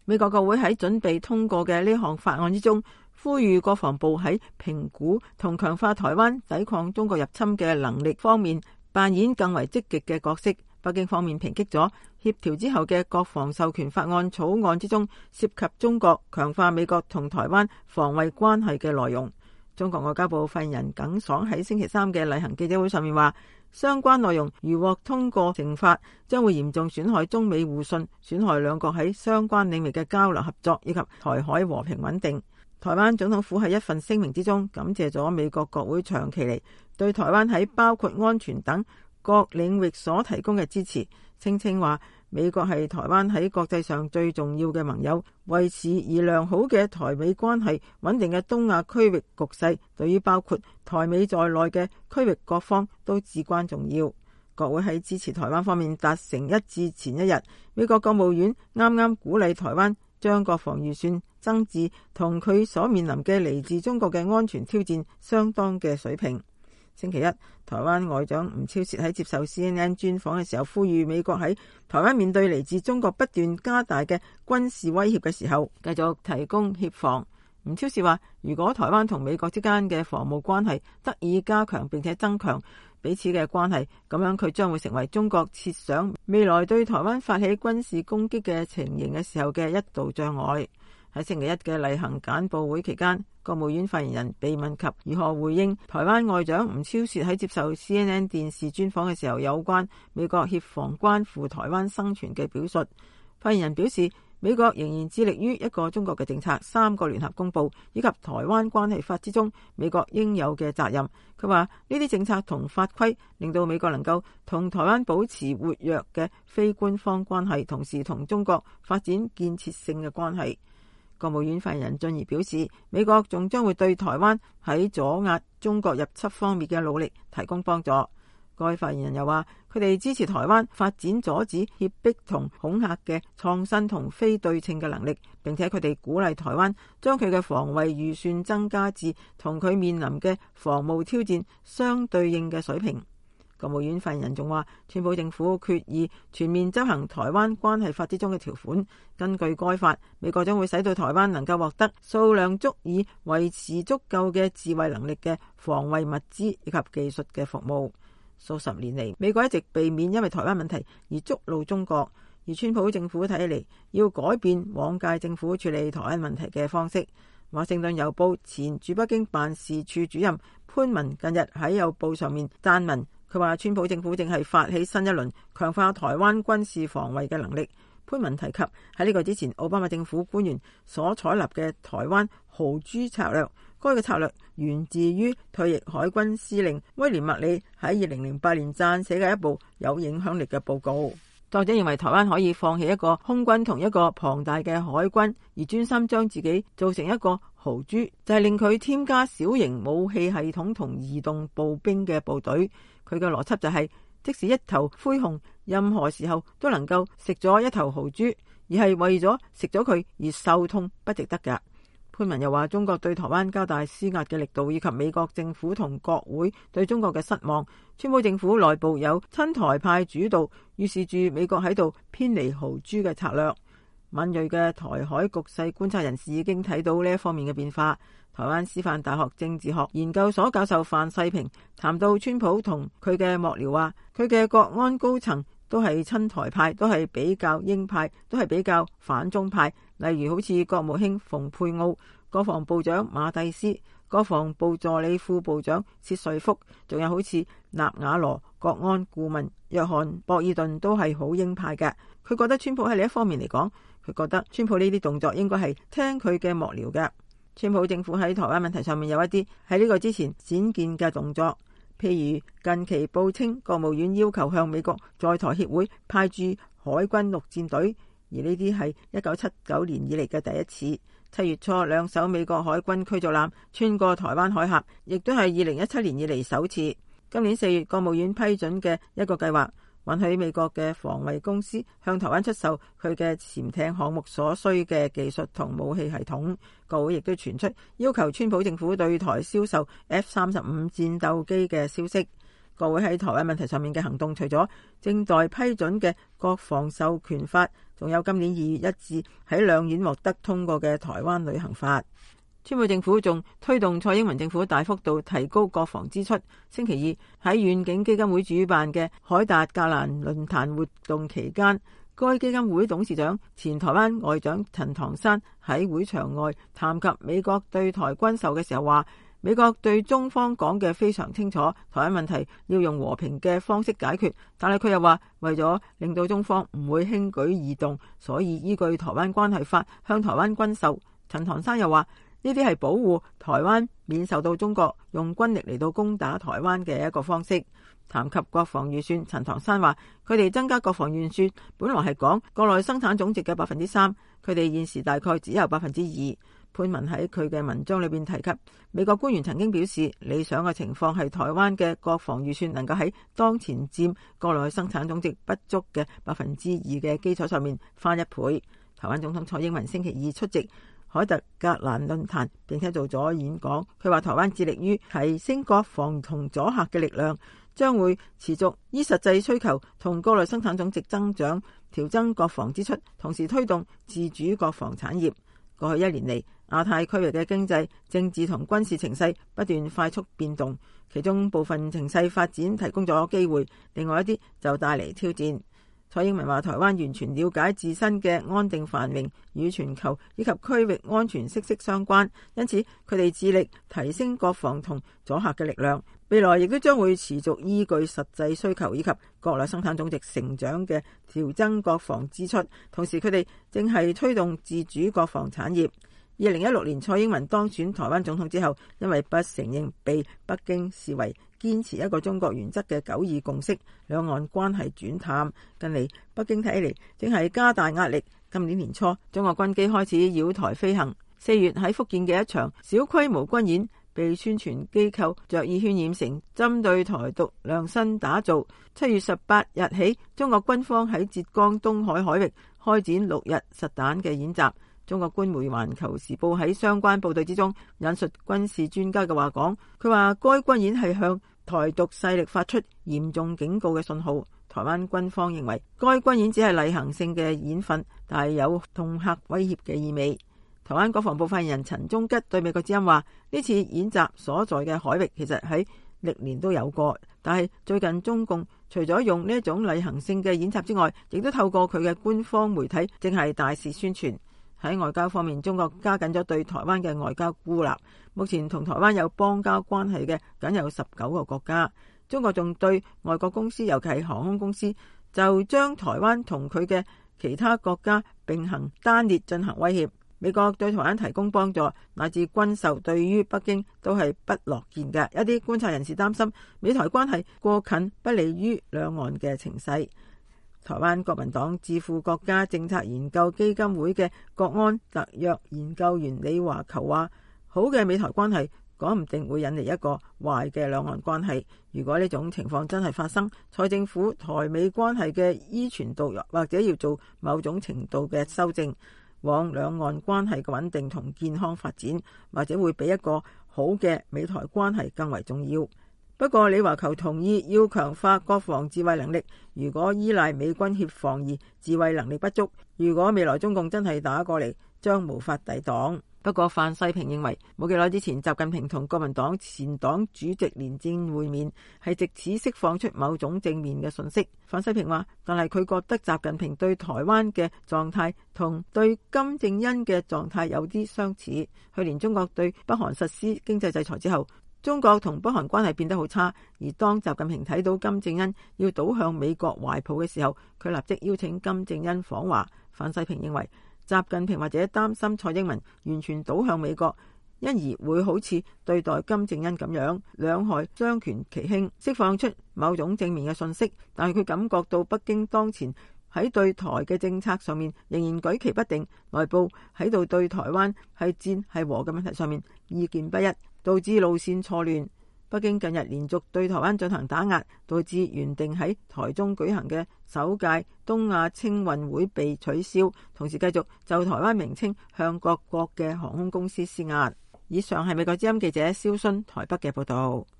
美國國會喺準備通過嘅呢項法案之中，呼籲國防部喺評估同強化台灣抵抗中國入侵嘅能力方面扮演更為積極嘅角色。北京方面抨擊咗協調之後嘅國防授權法案草案之中涉及中國強化美國同台灣防衛關係嘅內容。中國外交部發言人耿爽喺星期三嘅例行記者會上面話，相關內容如獲通過成法，將會嚴重損害中美互信，損害兩國喺相關領域嘅交流合作以及台海和平穩定。台灣總統府喺一份聲明之中感謝咗美國國會長期嚟對台灣喺包括安全等各領域所提供嘅支持，聲稱話美國係台灣喺國際上最重要嘅盟友，維持而良好嘅台美關係、穩定嘅東亞區域局勢，對於包括台美在內嘅區域各方都至關重要。國會喺支持台灣方面達成一致前一日，美國國務院啱啱鼓勵台灣將國防預算增至同佢所面臨嘅嚟自中國嘅安全挑戰相當嘅水平。星期一，台灣外長吳釗燮喺接受 CNN 專訪嘅時候，呼籲美國喺台灣面對嚟自中國不斷加大嘅軍事威脅嘅時候，繼續提供協防。吳釗燮話，如果台灣同美國之間嘅防務關係得以加強並且增強彼此嘅關係，咁樣佢將會成為中國設想未來對台灣發起軍事攻擊嘅情形嘅時候嘅一道障礙。喺星期一嘅例行簡報會期間，國務院發言人被問及如何回應台灣外長吳釗燮喺接受 CNN 電視專訪嘅時候有關美國協防關乎台灣生存嘅表述，發言人表示，美國仍然致力於一個中國嘅政策、3個聯合公報以及台灣關係法之中美國應有嘅責任。佢話呢啲政策同法規令到美國能夠同台灣保持活躍嘅非官方關係，同時同中國發展建設性嘅關係。國務院發言人進而表示，美國仲將會對台灣喺阻壓中國入侵方面嘅努力提供幫助。該發言人又話，佢哋支持台灣發展阻止脅迫同恐嚇嘅創新同非對稱嘅能力，並且佢哋鼓勵台灣將佢嘅防衛預算增加至同佢面臨嘅防務挑戰相對應嘅水平。國務院發言人仲話，川普政府決意全面執行台灣關係法之中嘅條款。根據該法，美國將會使到台灣能夠獲得數量足以維持足夠嘅自衛能力嘅防衛物資以及技術嘅服務。數十年嚟，美國一直避免因為台灣問題而觸怒中國，而川普政府睇起嚟要改變往屆政府處理台灣問題嘅方式。華盛頓郵報前駐北京辦事處主任潘文近日喺郵報上面撰文，佢話川普政府正係發起新一輪強化台灣軍事防衛嘅能力。潘文提及喺呢個之前奧巴馬政府官員所採納嘅台灣豪豬策略，該個策略源自於退役海軍司令威廉麥理喺2008年撰寫嘅一部有影響力嘅報告。作者認為台灣可以放棄一個空軍同一個龐大嘅海軍，而專心將自己做成一個豪豬，就係令佢添加小型武器系統同移動步兵嘅部隊。佢嘅邏輯就係，即使一頭灰熊任何時候都能夠食咗一頭豪豬，而係為咗食咗佢而受痛不值得㗎。潘文又話，中國對台灣加大施壓嘅力度，以及美國政府同國會對中國嘅失望，川普政府內部有親台派主導，預示住美國喺度偏離豪豬嘅策略。敏銳嘅台海局勢觀察人士已經睇到呢一方面嘅變化。台灣師範大學政治學研究所教授范世平談到川普同佢嘅幕僚話，佢嘅國安高層都係親台派，都係比較鷹派，都係比較反中派。例如好似國務卿蓬佩奧、國防部長馬蒂斯、國防部助理副部長薛瑞福，仲有好似納瓦羅國安顧問約翰博爾頓都係好鷹派嘅。佢覺得川普喺另一方面嚟講，佢覺得川普呢啲動作應該係聽佢嘅幕僚嘅。川普政府喺台灣問題上面有一啲喺呢個之前鮮見嘅動作，譬如近期報稱國務院要求向美國在台協會派駐海軍陸戰隊，而呢啲係1979年以嚟嘅第一次。7月初2艘美國海軍驅逐艦穿過台灣海峽，亦都係2017年以嚟首次。今年4月國務院批准嘅一個計劃，允許美國嘅防衛公司向台灣出售佢嘅潛艇項目所需嘅技術同武器系統。國會亦都傳出要求川普政府對台銷售 F-35戰鬥機嘅消息。 國會喺台灣問題上面嘅行動，除咗正待批准嘅國防授權法，仲有今年2月一致喺兩院獲得通過嘅台灣旅行法。川普政府仲推動蔡英文政府大幅度提高國防支出。星期二喺遠景基金會主辦嘅凱達格蘭論壇活動期間，該基金會董事長前台灣外長陳唐山喺會場外談及美國對台軍售嘅時候話，美國對中方講嘅非常清楚，台灣問題要用和平嘅方式解決，但係佢又話為咗令到中方唔會輕舉易動，所以依據台灣關係法向台灣軍售。陳唐山又話呢啲係保護台灣免受到中國用軍力嚟到攻打台灣嘅一個方式。談及國防預算，陳唐山話佢哋增加國防預算本來係講國內生產總值嘅3%，佢哋現時大概只有2%。潘文喺佢嘅文章裏邊提及，美國官員曾經表示，理想嘅情況係台灣嘅國防預算能夠喺當前佔國內生產總值不足嘅2%嘅基礎上面翻1倍。台灣總統蔡英文星期二出席凱達格蘭論壇，並且做咗演講。佢話台灣致力於提升國防同阻嚇嘅力量，將會持續依實際需求同國內生產總值增長調增國防支出，同時推動自主國防產業。過去1年嚟，亞太區域嘅經濟、政治同軍事情勢不斷快速變動，其中部分情勢發展提供咗機會，另外一啲就帶嚟挑戰。蔡英文話台灣完全了解自身嘅安定繁榮與全球以及區域安全息息相關，因此佢哋致力提升國防同阻嚇嘅力量，未來亦都將會持續依據實際需求以及國內生產總值成長嘅調增國防支出，同時佢哋正係推動自主國防產業。2016年蔡英文當選台灣總統之後，因為不承認被北京視為堅持一個中國原則嘅9·2共識，兩岸關係轉淡。近嚟北京睇嚟正係加大壓力。今年年初，中國軍機開始繞台飛行。4月喺福建嘅一場小規模軍演，被宣傳機構着意渲染成針對台獨量身打造。7月18日起，中國軍方喺浙江東海海域開展6日實彈嘅演習。中國官媒《環球時報》喺相關報道之中引述軍事專家嘅話講，佢話該軍演係向台獨勢力發出嚴重警告嘅信號。台灣軍方認為該軍演只係例行性嘅演訓，但係有恫嚇威脅嘅意味。台灣國防部發言人陳忠吉對美國之音話，呢次演習所在嘅海域其實喺歷年都有過，但係最近中共除咗用呢一種例行性嘅演習之外，亦都透過佢嘅官方媒體正係大肆宣傳。喺外交方面，中國加緊咗對台灣嘅外交孤立。目前同台灣有邦交關係嘅僅有19個國家。中國仲對外國公司，尤其係航空公司，就將台灣同佢嘅其他國家並行單列進行威脅。美國對台灣提供幫助乃至軍售，對於北京都係不樂見嘅。一啲觀察人士擔心美台關係過近，不利於兩岸嘅情勢。台灣國民黨智庫國家政策研究基金會嘅國安特約研究員李華球話，好嘅美台關係講唔定會引嚟一個壞嘅兩岸關係。如果呢種情況真係發生，蔡政府台美關係嘅依存度或者要做某種程度嘅修正，往兩岸關係嘅穩定同健康發展，或者會比一個好嘅美台關係更為重要。不過李華球同意要強化國防自衛能力，如果依賴美軍協防而自衛能力不足，如果未來中共真係打過嚟，將無法抵擋。不過范世平認為，冇幾耐之前習近平同國民黨前黨主席連戰會面，係藉此釋放出某種正面嘅信息。范世平話，但係佢覺得習近平對台灣嘅狀態同對金正恩嘅狀態有啲相似。去年中國對北韓實施經濟制裁之後，中國同北韓關係變得好差，而當習近平睇到金正恩要倒向美國懷抱嘅時候，佢立即邀請金正恩訪華。范世平認為，習近平或者擔心蔡英文完全倒向美國，因而會好似對待金正恩咁樣，兩害相權其輕，釋放出某種正面嘅信息。但係佢感覺到北京當前喺對台嘅政策上面仍然舉棋不定，內部喺度對台灣係戰係和嘅問題上面意見不一，導致路線錯亂。北京近日連續對台灣進行打壓，導致原定喺台中舉行嘅首屆東亞青運會被取消，同時繼續就台灣名稱向各國嘅航空公司施壓。以上係美國之音記者蕭薰台北嘅報道。